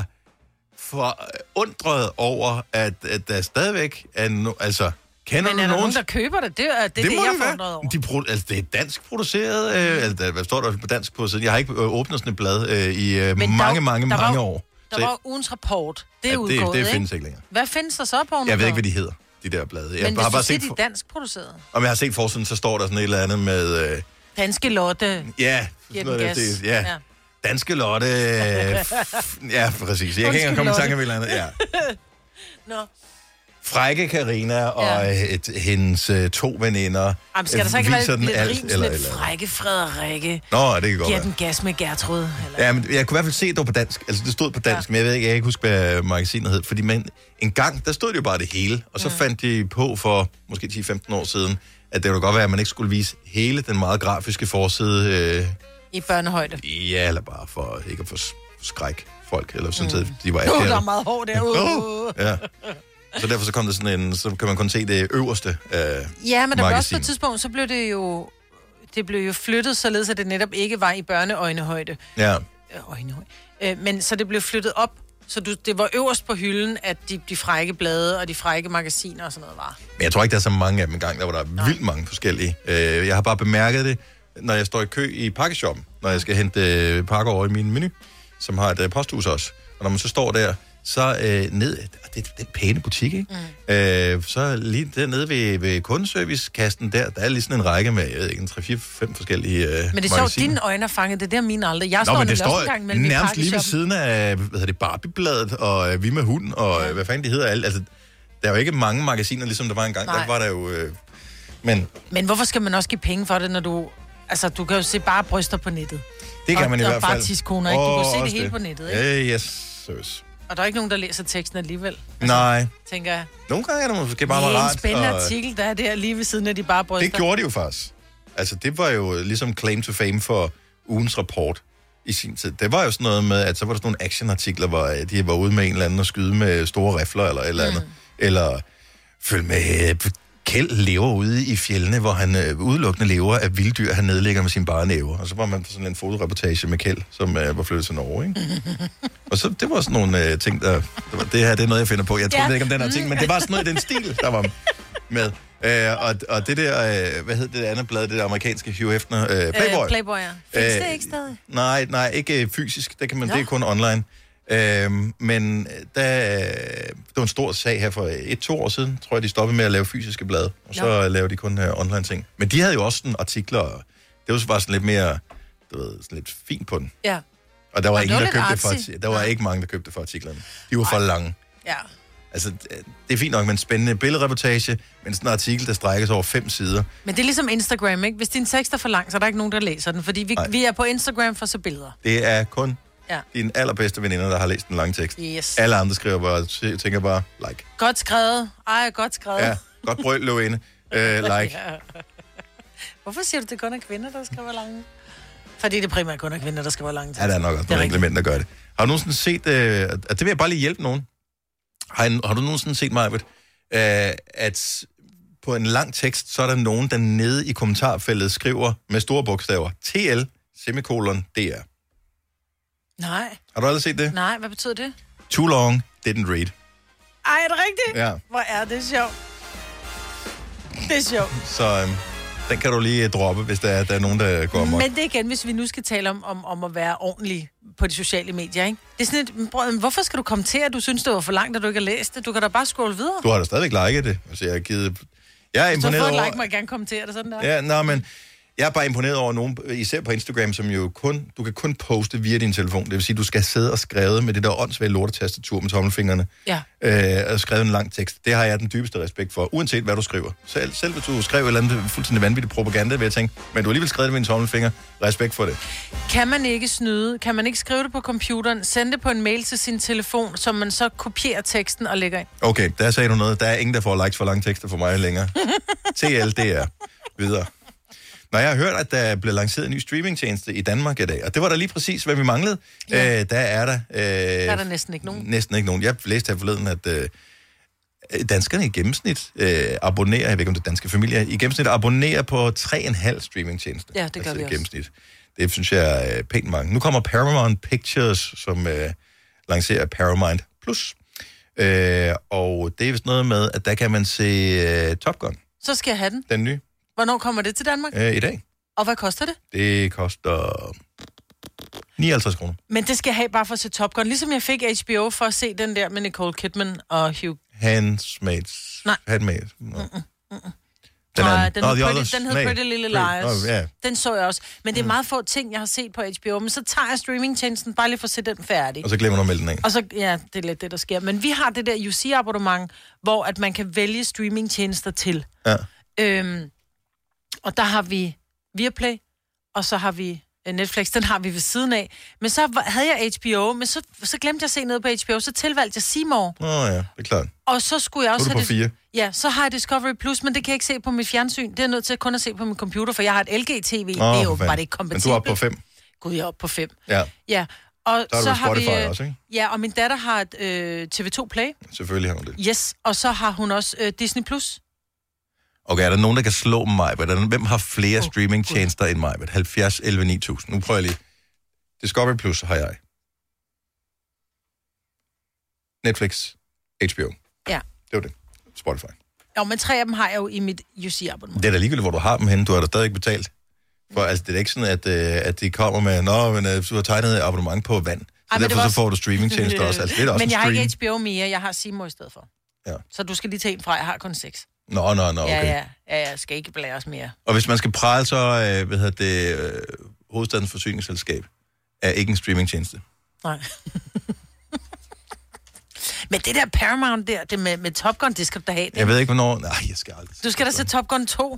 forundret over, at, at der stadigvæk er no, altså, kender Men er du der nogen, nogen, der køber det? Det er det, det, det det jeg er være. forundret over. De pro- altså, det er dansk produceret. Øh, altså, hvad står der på dansk på siden? Jeg har ikke øh, åbnet sådan et blad øh, i øh, mange, der, mange, der mange var, år. Der var ugens rapport. Det er ja, udgået, det, det findes ikke? ikke længere. Hvad findes der så på? Jeg ved ikke, hvad de hedder, de der blade. Jeg Men har hvis bare du siger, set de er dansk produceret. Om jeg har set forsiden, så står der sådan et eller andet med... Øh, Danske Lotte. Ja, giver noget den af gas. det, ja. Ja. Danske Lotte. Øh, f- ja, præcis. Jeg kan ikke engang komme i tanke om et eller andet. Ja. Nå. Frække Karina og ja. et, hendes uh, to veninder. Jamen, skal der så ikke være den lidt alt, rim, eller, lidt eller. Frække Frederikke? Nå, det kan godt Giver være. den gas med Gertrud? Eller? Ja, men jeg kunne i hvert fald se, at det var på dansk. Altså, det stod på dansk, ja. Men jeg ved ikke, jeg kan ikke huske, hvad magasinet hed. Fordi man, en gang, der stod det jo bare det hele. Og så ja. fandt de på for måske ti til femten år siden, at det ville godt være, at man ikke skulle vise hele den meget grafiske forside. Øh, I børnehøjde? Ja, eller bare for ikke at få skræk folk, eller sådan mm. de var Åh, oh, der er meget hårdt derude. Oh, ja. Så derfor så kom der sådan en, så kan man kun se det øverste af Ja, men der var også på magasin. et tidspunkt, så blev det jo, det blev jo flyttet, således at det netop ikke var i børneøjnehøjde. Ja. Øjnehøjde. Øh, men så det blev flyttet op, så du, det var øverst på hylden, at de, de frække blade og de frække magasiner og sådan noget var. Men jeg tror ikke, der er så mange af dem engang. Der var der Nej. vildt mange forskellige. Øh, jeg har bare bemærket det, når jeg står i kø i pakkeshoppen, når jeg skal hente pakker over i min menu, som har et uh, posthus også. Og når man så står der, så øh, ned, det er den pæne butik, ikke? Mm. Øh, så lige dernede ved, ved kundeservicekassen der, der er lige sådan en række med, jeg ved ikke, en tre, fire, fem forskellige øh, Men det er sjovt, dine øjne er fanget, det er der mine aldrig. Jeg Nå, står men det også står en gang mellem nærmest lige ved siden af, hvad hedder det, Barbie-bladet, og øh, Vi med hunden, og ja. hvad fanden de hedder alle. Altså, der er jo ikke mange magasiner, ligesom der var engang. Nej. Der var der jo... Øh, men Men hvorfor skal man også give penge for det, når du... Altså, du kan jo se bare bryster på nettet. det kan og, man i og hvert fald. bare tiskoner, ikke? Du Åh, kan se det også hele det. på nettet, ikke? Ja, yes, seriøst. Og der er ikke nogen, der læser teksten alligevel. Altså, Nej. Tænker jeg. Nogle gange er det måske bare Det meget er en rart. spændende og- artikel, der er der lige ved siden af de bare bryster. Det gjorde de jo faktisk. Altså, det var jo ligesom claim to fame for ugens rapport i sin tid. Det var jo sådan noget med, at så var der sådan nogle actionartikler, hvor øh, de var ude med en eller anden og skyde med store rifler eller et eller andet. Mm. Eller følge med øh, Kjeld lever ude i fjellene, hvor han øh, udelukkende lever af vilddyr, han nedlægger med sine bare næver. Og så var man på sådan en fotoreportage med Kjeld, som øh, var flyttet til Norge, ikke? Og så, det var sådan nogle øh, ting, der... Det, var, det her, det er noget, jeg finder på. Jeg tror Ja. ikke om den her ting, men det var sådan noget i den stil, der var med. Øh, og, og det der, øh, hvad hed det andet blad, det der amerikanske Hugh Hefner, øh, Playboy. Øh, Playboy, ja. Findes Øh, det ikke stadig? Nej, nej, ikke øh, fysisk. Det kan man, Nå. det er kun online. Øhm, men der, det var en stor sag her for et, to år siden, tror jeg, de stoppede med at lave fysiske blade, og så Nå. lavede de kun uh, online ting. Men de havde jo også sådan artikler, og det var bare sådan lidt mere, du ved, sådan lidt fint på den. Ja. Og der var Og ingen, det der var købte lidt det for, artsy. arti- der var ikke mange, der købte det for artiklerne. De var for lange. Ja. Altså, det er fint nok med en spændende billedreportage, men sådan en artikel, der strækkes over fem sider. Men det er ligesom Instagram, ikke? Hvis din tekst er for lang, så er der ikke nogen, der læser den. Fordi vi, vi er på Instagram for så billeder. Det er kun Ja. dine allerbedste veninder, der har læst den lange tekst. Yes. Alle andre skriver bare, tænker bare, like. Godt skrevet. Ej, godt skrevet. Ja, godt brød, Løvinde. Uh, like. Ja. Hvorfor siger du, det kun er kvinder, der skriver lange? Fordi det primært kun er kvinder, der skriver lange tekster. Ja, der er nok også nogle enkelte mænd, der gør det. Har du nogensinde set, øh, at det vil jeg bare lige hjælpe nogen. Har, har du nogensinde set, Majbert, øh, at på en lang tekst, så er der nogen, der nede i kommentarfeltet skriver med store bogstaver, T L, semikolon, D R. Nej. Har du aldrig set det? Nej, hvad betyder det? Too long, didn't read. Ej, er det rigtigt? Ja. Hvor er det sjovt. Det er sjovt. Så øhm, den kan du lige droppe, hvis der er, der er nogen, der går amok. Men det er igen, hvis vi nu skal tale om, om, om at være ordentlig på de sociale medier, ikke? Det er sådan et, bror, hvorfor skal du kommentere, at du synes, det var for langt, at du ikke har læst det? Du kan da bare scrolle videre. Du har da stadigvæk liket det. Altså, jeg har givet... Jeg er imponeret over... Så får over... et like, må jeg gerne kommentere det sådan der. Ja, nej, men... Jeg er bare imponeret over nogen, især på Instagram, som jo kun, du kan kun poste via din telefon. Det vil sige, du skal sidde og skrive med det der åndssvage lortetastatur med tommelfingrene. Ja. Øh, og skrive en lang tekst. Det har jeg den dybeste respekt for, uanset hvad du skriver. Selv, selv hvis du skriver et eller andet fuldstændig vanvittigt propaganda, vil jeg tænke, men du har alligevel skrevet det med en tommelfinger. Respekt for det. Kan man ikke snyde? Kan man ikke skrive det på computeren? Sende det på en mail til sin telefon, så man så kopierer teksten og lægger ind? Okay, der sagde du noget. Der er ingen, der får likes for lange tekster for mig længere. T L D R. Videre. Når jeg har hørt, at der blev lanceret en ny streamingtjeneste i Danmark i dag, og det var der lige præcis, hvad vi manglede, ja. øh, der er der... Øh, der er der næsten ikke nogen. Næsten ikke nogen. Jeg læste her forleden, at øh, danskerne i gennemsnit øh, abonnerer, jeg ved ikke om det er danske familier, i gennemsnit abonnerer på tre komma fem streamingtjenester. Ja, det gør altså, vi i også. Gennemsnit. Det synes jeg er pænt mange. Nu kommer Paramount Pictures, som øh, lancerer Paramount Plus. Øh, og det er vist noget med, at der kan man se øh, Top Gun. Så skal jeg have den. Den nye. Hvornår kommer det til Danmark? Øh, I dag. Og hvad koster det? Det koster nioghalvtreds kroner. Men det skal jeg have bare for at se Top Gun. Ligesom jeg fik H B O for at se den der med Nicole Kidman og Hugh... Handmaids. Nej. Handmaids. No. Mm-mm. Mm-mm. Den, Nej, er, den, oh, hed the Pretty, others. den hed Nej. Pretty Little Liars. Oh, yeah. Den så jeg også. Men det er meget få ting, jeg har set på H B O. Men så tager jeg streamingtjenesten bare lige for at se den færdig. Og så glemmer du at melde den af. Og så, ja, det er lidt det, der sker. Men vi har det der U C-abonnement, hvor at man kan vælge streamingtjenester til. Ja. Øhm, og der har vi Viaplay, og så har vi Netflix. Den har vi ved siden af. Men så havde jeg H B O, men så, så glemte jeg at se noget på H B O, så tilvalgte jeg C More. Åh oh, ja, det er klart. Og så skulle jeg også have... det. Ja, så har jeg Discovery Plus, men det kan jeg ikke se på mit fjernsyn. Det er jeg nødt til kun at se på min computer, for jeg har et L G T V. Oh, det er jo bare ikke kompatibelt. Men du er oppe på fem. Gud, jeg er oppe på fem. Ja. Ja. Og så, så har Spotify vi... også, ikke? Ja, og min datter har et øh, T V to Play. Selvfølgelig har hun det. Yes, og så har hun også øh, Disney Plus. Okay, er der nogen, der kan slå mig? Hvem har flere oh, streamingtjenester end mig? halvfjerds elleve ni tusind. Nu prøver jeg lige. Discovery Plus har jeg. Netflix, H B O. Ja. Det var det. Spotify. Jo, men tre af dem har jeg jo i mit U C-abonnement. Det er da ligegyldigt, hvor du har dem henne. Du har da stadig ikke betalt. For altså, det er ikke sådan, at, øh, at de kommer med, nå, men øh, du har tegnet abonnement på vand. Så Ej, derfor så får du streamingtjenester også. Altså, det er også men jeg har stream. ikke H B O mere, jeg har C More i stedet for. Ja. Så du skal lige tage en fra, jeg har kun seks. Nå, nå, nå, okay. Ja, ja, ja, jeg skal ikke blære os mere. Og hvis man skal prale, så øh, hvad hedder det, øh, Hovedstadens Forsyningsselskab er ikke en streamingtjeneste. Nej. Men det der Paramount der, det med, med Top Gun, det skal du da have. Det. Jeg ved ikke, hvornår... Nej, jeg skal aldrig. Du skal da se Top Gun to.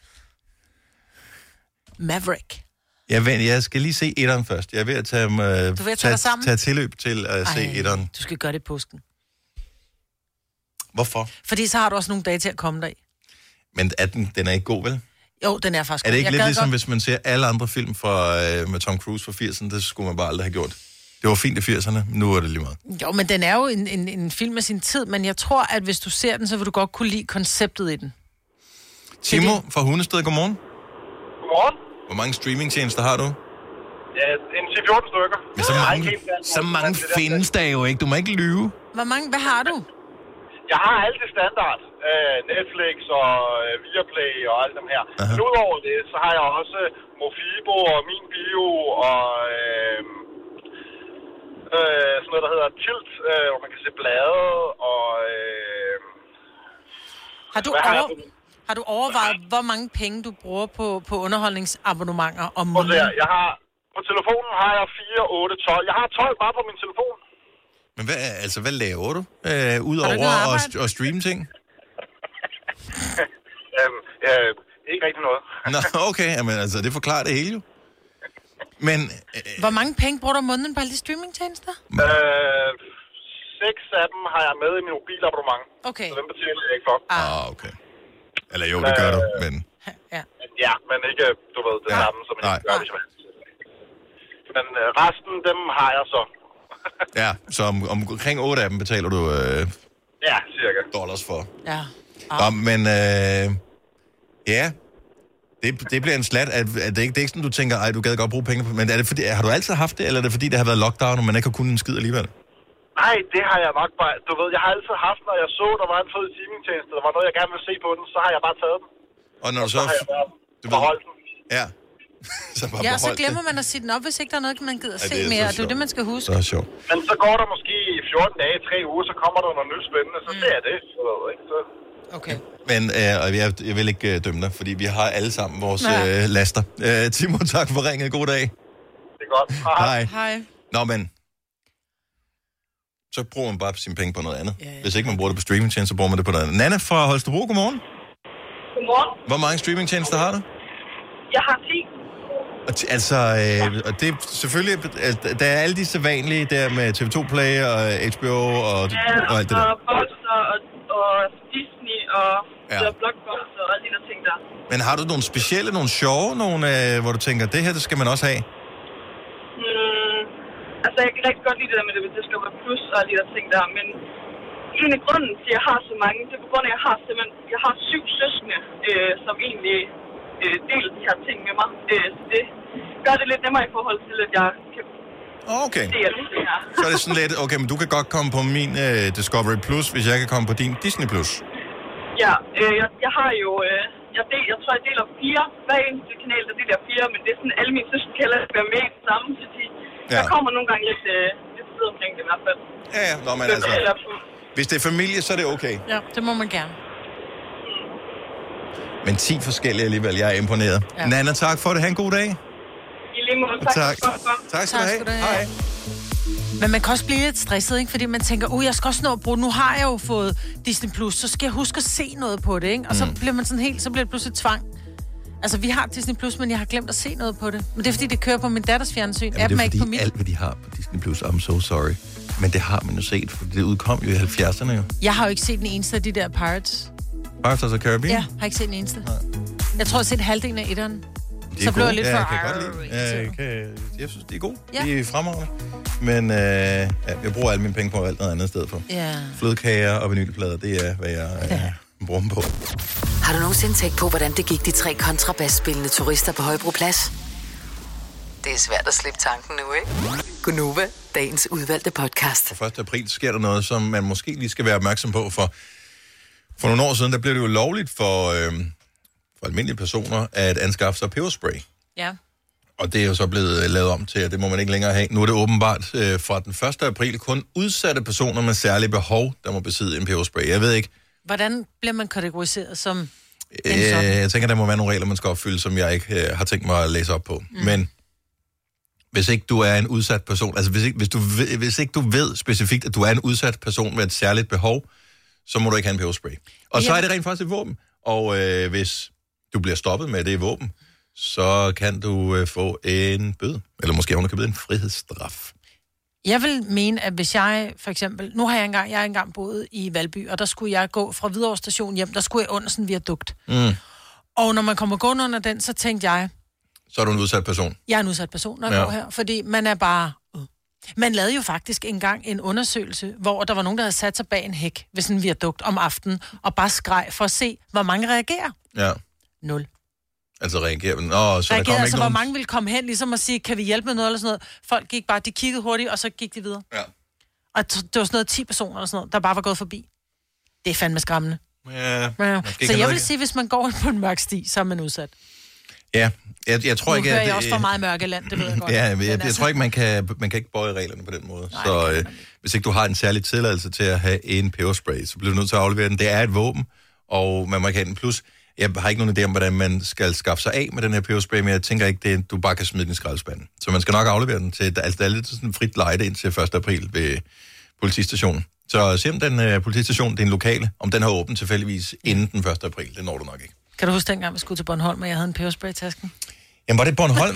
Maverick. Jeg, ved, jeg skal lige se etteren først. Jeg er ved at tage, uh, du vil tage, tage, tage, tage tilløb til at Ej, se etteren. Du skal gøre det i påsken. Hvorfor? Fordi så har du også nogle dage til at komme deri. Men er den, den er ikke god, vel? Jo, den er faktisk god. Er det ikke jeg lidt ligesom, godt... hvis man ser alle andre film fra, uh, med Tom Cruise fra firserne? Det skulle man bare aldrig have gjort. Det var fint i firserne, nu er det lige meget. Jo, men den er jo en, en, en film af sin tid, men jeg tror, at hvis du ser den, så vil du godt kunne lide konceptet i den. Timo fra Hundested, godmorgen. Godmorgen. Hvor mange streamingtjenester har du? Ja, en ti fjorten stykker. Men så mange, så mange findes der jo ikke. Du må ikke lyve. Hvor mange, hvad har du? Jeg har alt det standard. Uh, Netflix og uh, Viaplay og alt dem her. Aha. Men udover det, så har jeg også Mofibo og Min Bio og uh, uh, sådan noget, der hedder Tilt, uh, hvor man kan se blade og... Uh, har du over... Har du overvejet, hvor mange penge du bruger på, på underholdningsabonnementer om måneden? Jeg har, på telefonen har jeg fire, otte, tolv. Jeg har tolv bare på min telefon. Men hvad, altså, hvad laver du? Øh, Udover at, at streame ting? øhm, øh, ikke rigtig noget. Nå, okay. Jamen, altså, det forklarer det hele jo. Men... Øh, hvor mange penge bruger du om måneden på alle de streamingtjenester? Øh, seks af dem har jeg med i min mobilabonnement. Okay. Så dem betaler jeg ikke for. Ah, okay. Eller jo, det gør øh, du, men... Ja. ja, men ikke, du ved, det ja. samme, som jeg gør det. Men øh, resten, dem har jeg så. Ja, så om, omkring otte af dem betaler du... Øh, ja, cirka. Dollars for. Ja. Ah. Nå, men... Øh, ja, det, det bliver en slat. Er, er det, ikke, det er ikke sådan, du tænker, ej, du gad godt bruge penge på... Men er det fordi, har du altid haft det, eller er det fordi, det har været lockdown, og man ikke har kunnet en skid alligevel? Nej, det har jeg nok bare... Du ved, jeg har altid haft, når jeg så, der var en fed streamingtjeneste, der var noget, jeg gerne ville se på den, så har jeg bare taget den. Og når og du så... så har jeg bare du beholdt den. Ja. så bare ja, så glemmer det. man at sige den op, hvis ikke der er noget, man gider ja, se mere. Det er det, man skal huske. Så er sjovt. Men så går der måske fjorten dage, tre uger, så kommer der noget nyt spændende, så mm. ser jeg det. Så, ikke? Så... Okay. Men øh, jeg, jeg vil ikke øh, dømme dig, fordi vi har alle sammen vores øh, laster. Øh, Timo, tak for ringet. God dag. Det er godt. Hej. Hej. Nå, men... Så bruger man bare sine penge på noget andet. Yeah. Hvis ikke man bruger det på streamingtjenester, så bruger man det på noget andet. Nanna fra Holstebro, godmorgen. Godmorgen. Hvor mange streamingtjenester har du? Jeg har ti. Og t- altså, øh, og det er selvfølgelig... Altså, der er alle de sædvanlige der med T V to Play og H B O og, ja, og alt det der. og Fox og, og Disney og ja. Blockbuster og alle de der ting der. Men har du nogle specielle, nogle sjove, nogle, øh, hvor du tænker, det her, det skal man også have? Mm, altså, jeg kan rigtig godt lide det der med det, det skal være plus og alle de der ting der, men en af grunden til, at jeg har så mange, det er på grund af, at jeg har simpelthen, jeg har syv søskende, øh, som egentlig øh, deler de her ting med mig. Øh, så det gør det lidt nemmere i forhold til, at jeg kan okay. se alle det her. Så er det sådan lidt, okay, men du kan godt komme på min øh, Discovery Plus, hvis jeg kan komme på din Disney Plus. Ja, øh, jeg, jeg har jo, øh, jeg, del, jeg tror, jeg deler fire. Hver eneste kanal, der deler fire, men det er sådan, alle mine søskende kan heller være med i det samme, så de, ja. Der kommer nogle gange lidt, øh, lidt sted omkring det i hvert fald. Ja, ja, nå, men altså, hvis det er familie, så er det okay. Ja, det må man gerne. Men ti forskellige alligevel, jeg er imponeret. Ja. Nanna, tak for det. Ha' en god dag. I lige måde, tak. Tak, tak skal tak du have. Hej. Men man kan også blive lidt stresset, ikke? Fordi man tænker, uh, jeg skal også nå at bruge, nu har jeg jo fået Disney Plus, så skal jeg huske at se noget på det, ikke? Og så mm. bliver man sådan helt, så bliver det pludselig tvang. Altså, vi har Disney Plus, men jeg har glemt at se noget på det. Men det er, fordi det kører på min datters fjernsyn. Jamen, det er, fordi ikke på alt, hvad de har på Disney Plus, I'm so sorry. Men det har man jo set, for det udkom jo i halvfjerdserne jo. Jeg har jo ikke set den eneste af de der Pirates. Pirates of the Caribbean? Ja, har ikke set den eneste. Nej. Jeg tror, jeg har set halvdelen af etteren. Så blev jeg lidt ja, for... Jeg kan godt lide. Ja, jeg, kan, jeg synes, det er god. Ja. De er fremragende. Men øh, ja, jeg bruger alle mine penge på alt noget andet sted for. Ja. Flødekager og vinylplader, det er, hvad jeg øh, bruger dem på. Har du nogensinde tænkt på, hvordan det gik de tre kontrabasspillende turister på Højbroplads? Det er svært at slippe tanken nu, ikke? Gunova, dagens udvalgte podcast. For første april sker der noget, som man måske lige skal være opmærksom på. For, for nogle år siden, der blev det jo lovligt for, øh, for almindelige personer at anskaffe sig peberspray. Ja. Og det er jo så blevet lavet om til, at det må man ikke længere have. Nu er det åbenbart øh, fra den første april kun udsatte personer med særlige behov, der må besidde en peberspray. Jeg ved ikke. Hvordan bliver man kategoriseret som øh, Jeg tænker, der må være nogle regler, man skal opfylde, som jeg ikke øh, har tænkt mig at læse op på. Mm. Men hvis ikke du er en udsat person, altså hvis ikke, hvis, du ved, hvis ikke du ved specifikt, at du er en udsat person med et særligt behov, så må du ikke have en peberspray. Og ja. Så er det rent faktisk et våben. Og øh, hvis du bliver stoppet med det våben, så kan du øh, få en bøde. Eller måske underkøbet en frihedsstraf. Jeg vil mene, at hvis jeg for eksempel... Nu har jeg engang, jeg har engang boet i Valby, og der skulle jeg gå fra Hvidovre Station hjem, der skulle jeg under sådan en viadukt. Mm. Og når man kommer gående under den, så tænkte jeg... Så er du en udsat person. Jeg er en udsat person, når jeg ja. går her, fordi man er bare... Uh. Man lavede jo faktisk engang en undersøgelse, hvor der var nogen, der havde sat sig bag en hæk ved sådan en viadukt om aftenen, og bare skreg for at se, hvor mange reagerer. Ja. Nul. Altså reagerer man. Nå, så reagerer, der kommer altså, ikke hvor nogen... mange ville komme hen, ligesom at sige, kan vi hjælpe med noget eller sådan noget. Folk gik bare, de kiggede hurtigt, og så gik de videre. Ja. Og det var sådan noget ti personer eller sådan noget, der bare var gået forbi. Det er fandme skræmmende. Ja. Ja. Så jeg vil sige, hvis man går på en mørk sti, så er man udsat. Ja, jeg, jeg tror nu ikke... Nu hører at, jeg også for meget mørke land, det ved jeg godt. Ja, jeg, jeg, jeg altså... tror ikke, man kan, man kan ikke bøje reglerne på den måde. Nej, så øh, hvis ikke du har en særlig tilladelse til at have en peberspray, så bliver du nødt til at aflevere den. Det er et våben, og man må ikke have den. Plus, jeg har ikke nogen idé om, hvordan man skal skaffe sig af med den her peberspray, men jeg tænker ikke, det du bare kan smide den i skraldespanden. Så man skal nok aflevere den til... Altså, der er lidt sådan frit lejde indtil første april ved politistationen. Så se om den uh, politistation, din lokale, om den har åbent tilfældigvis inden den første april. Det når du nok ikke. Kan du huske dengang, vi skulle til Bornholm, og jeg havde en peberspray i tasken? Jamen, var det Bornholm?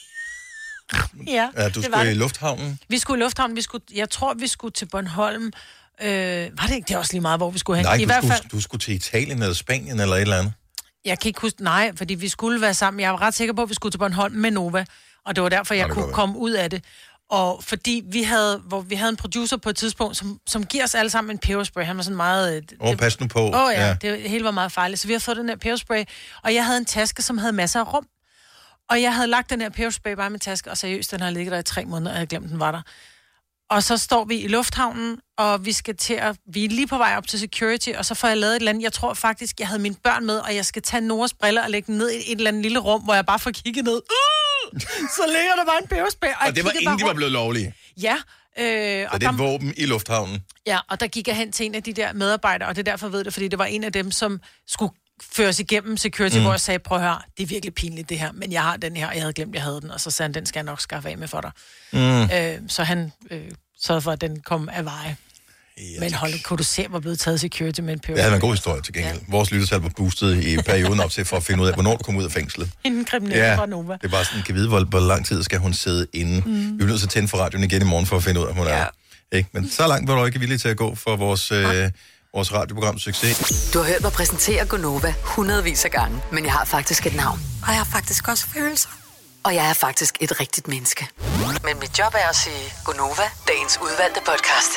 Ja, ja, du skulle i lufthavnen? Vi skulle i lufthavnen. Vi skulle, jeg tror, vi skulle til Bornholm. Øh, var det ikke? Det er også lige meget, hvor vi skulle hen. Nej, I du, hvert skulle, fald... du skulle til Italien eller Spanien eller et eller andet. Jeg kan ikke huske... Nej, fordi vi skulle være sammen. Jeg var ret sikker på, at vi skulle til Bornholm med Nova. Og det var derfor, jeg kunne komme ud af det. Og fordi vi havde, hvor vi havde en producer på et tidspunkt, som, som giver os alle sammen en peberspray. Han var sådan meget... Åh, oh, pas nu på. Åh oh, ja, ja, det hele var meget farligt. Så vi har fået den her peberspray. Og jeg havde en taske, som havde masser af rum. Og jeg havde lagt den her peberspray bare i min taske, og seriøst, den har ligget der i tre måneder, og jeg havde glemt, den var der. Og så står vi i lufthavnen, og vi skal til at... Vi er lige på vej op til security, og så får jeg lavet et eller andet... Jeg tror faktisk, jeg havde mine børn med, og jeg skal tage Noras briller og lægge dem ned i et eller andet lille rum, hvor jeg bare får kigget ned. Uh! Så ligger der bare en peberspray. Og, og det var inden de var blevet lovlige? Ja. Øh, så og det er der... våben i lufthavnen? Ja, og der gik jeg hen til en af de der medarbejdere, og det er derfor, jeg ved det, fordi det var en af dem, som skulle føres igennem security, mm. hvor jeg sagde, prøv at høre, det er virkelig pinligt det her, men jeg har den her, og jeg havde glemt, jeg havde den, og så sagde han, den skal jeg nok skaffe af med for dig. Mm. Øh, så han øh, sørgede for, at den kom af veje. Ja, men hold, kunne du se, hvor blevet taget security med en peber? Det havde en god historie til gengæld. Ja. Vores lyttertal var boostet i perioden op til, for at finde ud af, hvornår du kom ud af fængslet. En kriminelle ja, fra Nova. Det er bare sådan, kan vide, hvor, hvor lang tid skal hun sidde inde. Mm. Vi er nødt til at tænde for radioen igen i morgen, for at finde ud af, hvor hun ja. er. Ikke? Men så langt var du ikke villig til at gå for vores... Øh, vores radioprograms succes. Du har hørt mig præsentere Gonova hundredvis af gange, men jeg har faktisk et navn. Og jeg har faktisk også følelser. Og jeg er faktisk et rigtigt menneske. Men mit job er at sige Gonova, dagens udvalgte podcast.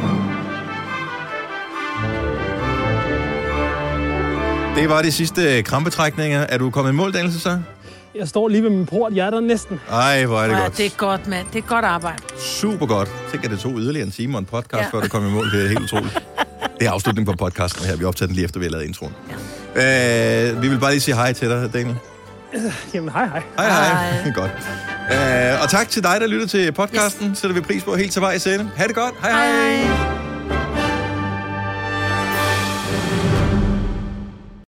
Det var de sidste krampetrækninger. Er du kommet i mål, Daniel, så? Jeg står lige ved min port. Jeg er der næsten. Ej, hvor er det ja, godt. Det er godt, mand. Det er godt arbejde. Super godt. Tænk, at det tog yderligere en time og en podcast, ja. før du kom i mål. Det er helt utroligt. Det er afslutningen på podcasten her. Vi optager den lige efter, vi har lavet introen. Ja. Øh, vi vil bare lige sige hej til dig, Daniel. Øh, jamen, hej hej. Hej hej. hej. Godt. Øh, og tak til dig, der lytter til podcasten. Yes. Sætter vi pris på helt til vej i scene. Ha' det godt. Hej hej. hej.